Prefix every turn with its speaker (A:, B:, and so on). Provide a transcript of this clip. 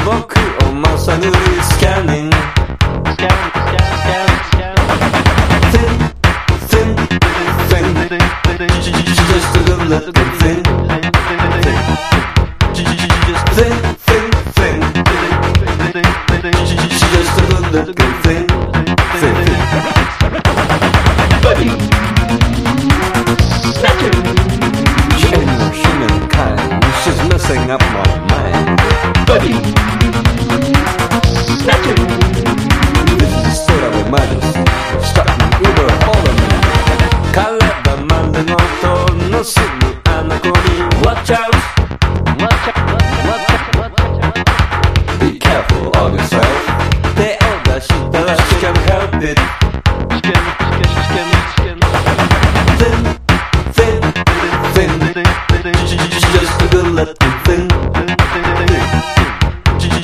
A: 僕をまさぐりスキャニング Thin, thin, thin She's just a good looking thing Thin, thin, thin She's just a good looking thing Buddy She ain't no humankind She's messing up my mind Buddy This is the state of emergency Starting overhauling me 体までの音のすぐあの子に Watch out Be careful of yourself 手を出したら She can't help it